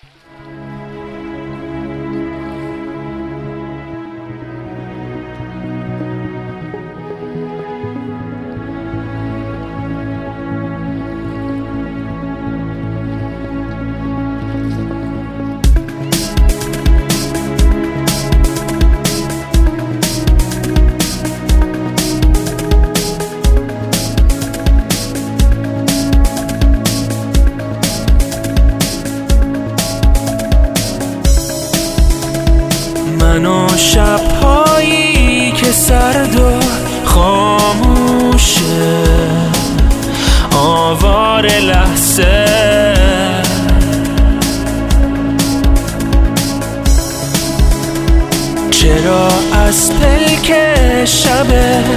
من و شب‌هایی که سرد و خاموشه، آوار لحظه چرا از پلک شب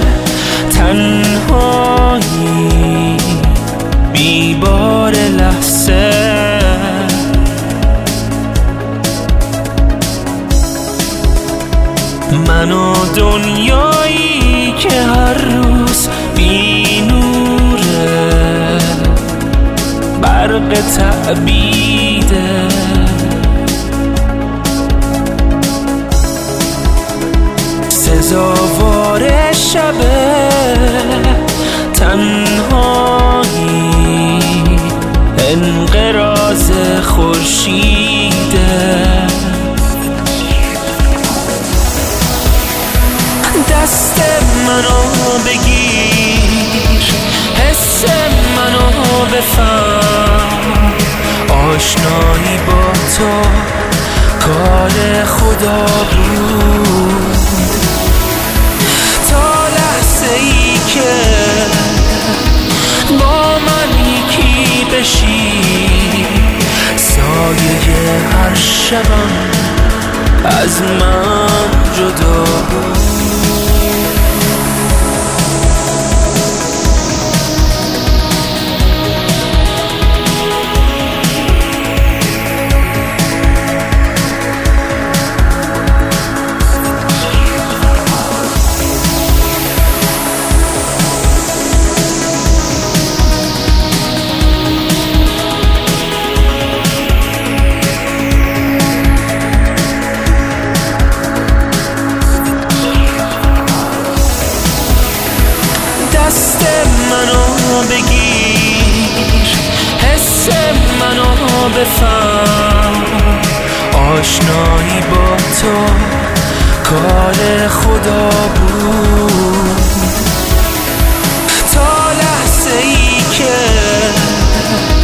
تنهایی بیبار لحظه من و دنیایی که هر روز بی نوره، برق تعبیده سزاوار شب تنهایی انقراض خورشیده دست منو بگیر، حس منو بفهم، آشنایی با تو کار خدا بود. تا لحظه ای که با من یکی بشی، سایه هر شبم از من جدا بود. دست منو بگیر، حس منو بفهم، آشنایی با تو کار خدا بود. تا لحظه ای که